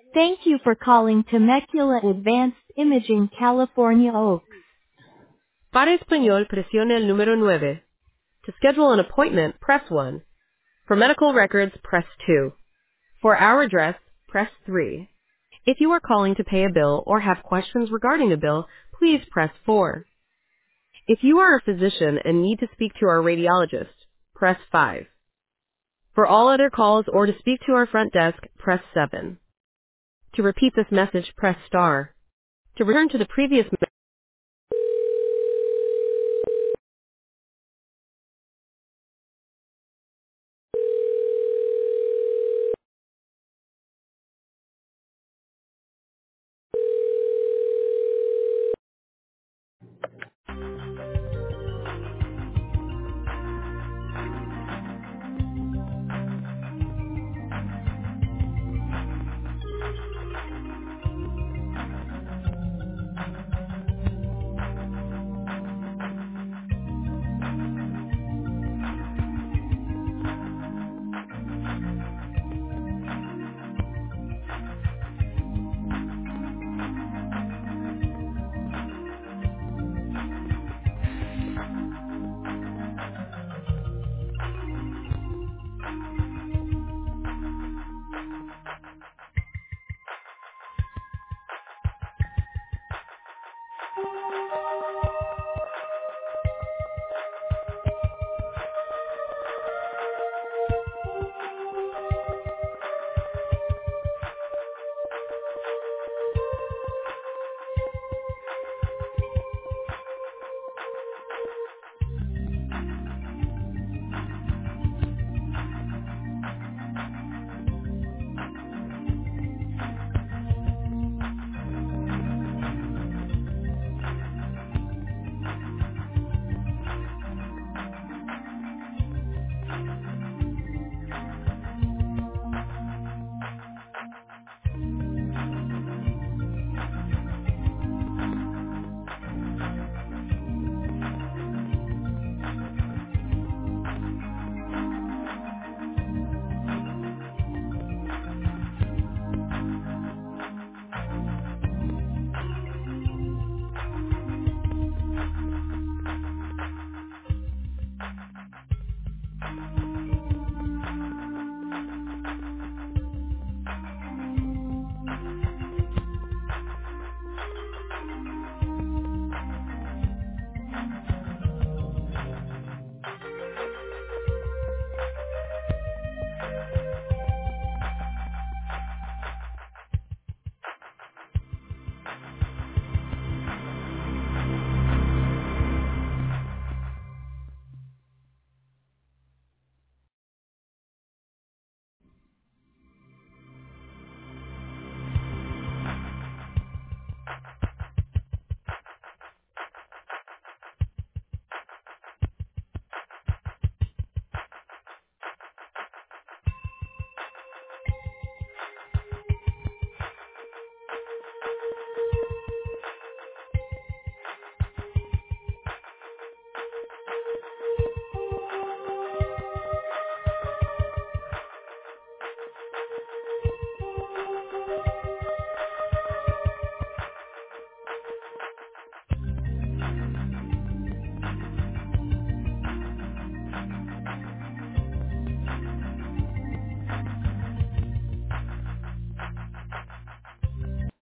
Thank you for calling Temecula Advanced Imaging California Oaks. Para español, presione el número 9. To schedule an appointment, press 1. For medical records, press 2. For our address, press 3. If you are calling to pay a bill or have questions regarding a bill, please press 4. If you are a physician and need to speak to our radiologist, press 5. For all other calls or to speak to our front desk, press 7. To repeat this message, press star. To return to the previous message,